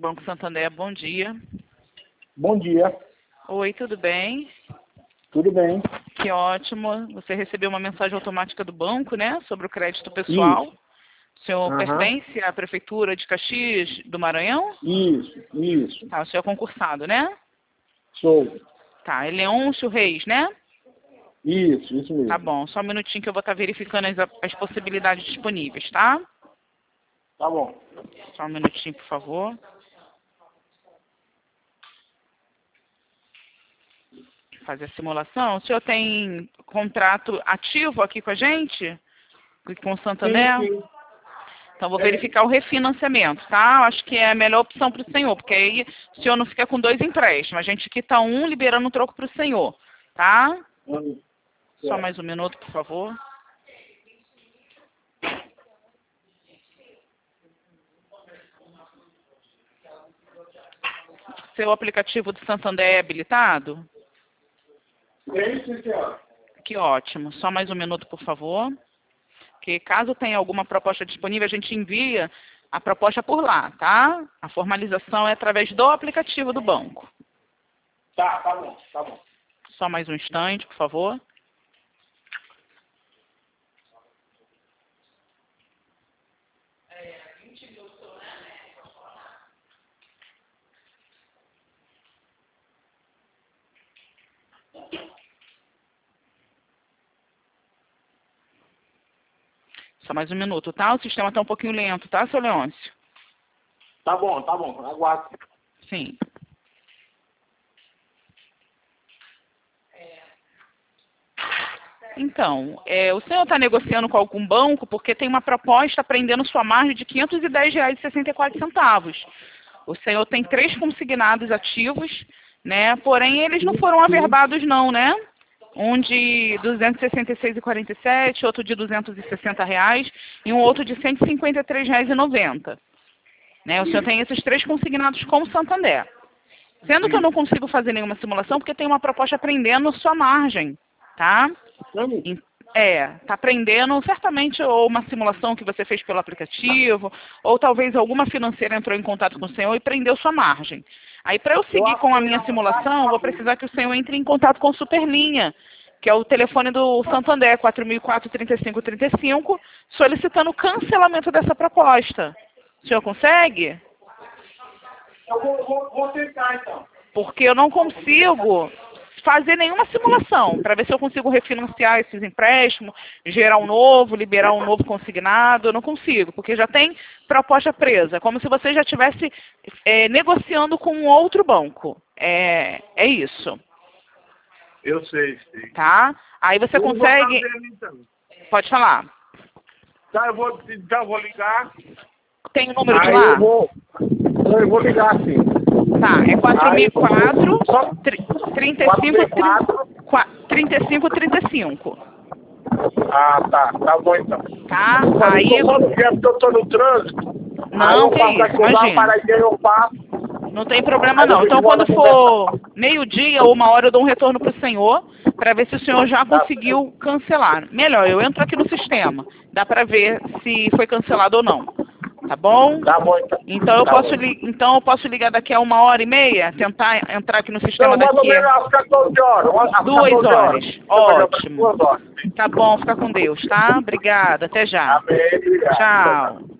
Banco Santander, bom dia. Bom dia, Oi, tudo bem? tudo bem? Que ótimo. Você recebeu uma mensagem automática do banco, né? Sobre o crédito pessoal. O senhor Aham. pertence à Prefeitura de Caxias do Maranhão? Isso, Tá, o senhor é concursado, né? sou. Tá, é Leôncio Reis, né? Isso mesmo. Tá bom, só um minutinho que eu vou estar verificando as possibilidades disponíveis, tá? Tá bom. Só um minutinho, por favor. Fazer a simulação. O senhor tem contrato ativo aqui com a gente? Com o Santander? Sim. Então, vou verificar o refinanciamento, tá? Eu acho que é a melhor opção para o senhor, porque aí o senhor não fica com 2 empréstimos. A gente quita um, liberando o troco para o senhor, tá? Só mais um minuto, por favor. Seu aplicativo do Santander é habilitado? Sim, senhora. Que ótimo. Só mais um minuto, por favor. Que caso tenha alguma proposta disponível, a gente envia a proposta por lá, tá? A formalização é através do aplicativo do banco. Tá bom. Só mais um instante, por favor. Só mais um minuto, tá? O sistema está um pouquinho lento, tá, seu Leôncio? Tá bom. Aguardo. Sim. Então, o senhor está negociando com algum banco porque tem uma proposta prendendo sua margem de R$ 510,64. O senhor tem 3 consignados ativos, né? Porém, eles não foram averbados não, né? Um de R$ 266,47, outro de R$ 260 e um outro de R$ 153,90. Né? O senhor tem esses 3 consignados com o Santander. Sendo que eu não consigo fazer nenhuma simulação porque tem uma proposta prendendo sua margem, tá? Tá prendendo certamente ou uma simulação que você fez pelo aplicativo, ou talvez alguma financeira entrou em contato com o senhor e prendeu sua margem. Aí, para eu seguir com a minha simulação, eu vou precisar que o senhor entre em contato com o Superlinha, que é o telefone do Santander, 4004-3535, solicitando o cancelamento dessa proposta. O senhor consegue? Eu vou tentar, então. Porque eu não consigo fazer nenhuma simulação para ver se eu consigo refinanciar esses empréstimos, gerar um novo, liberar um novo consignado. Eu não consigo, porque já tem proposta presa, como se você já estivesse negociando com um outro banco. É isso. Eu sei. Tá? Aí você consegue... Então. Pode falar. Tá, eu vou ligar. Tem o número de lá? Eu vou ligar, sim. Tá, é 4004 3535. Tá bom então. Tá? Aí... Eu tô no trânsito. Não, que isso, imagina. Eu passo. Não tem problema não. Então, quando for meio-dia ou 1 hora, eu dou um retorno para o senhor, para ver se o senhor já conseguiu cancelar. Melhor, eu entro aqui no sistema. Dá para ver se foi cancelado ou não. Tá bom? Tá bom então. Então eu posso ligar daqui a 1h30, tentar entrar aqui no sistema Mais ou daqui menos às 14 horas. às 2 horas. 14 Ótimo. 2 horas. Tá bom, fica com Deus, tá? Obrigada, até já. Amém, obrigado. Tchau.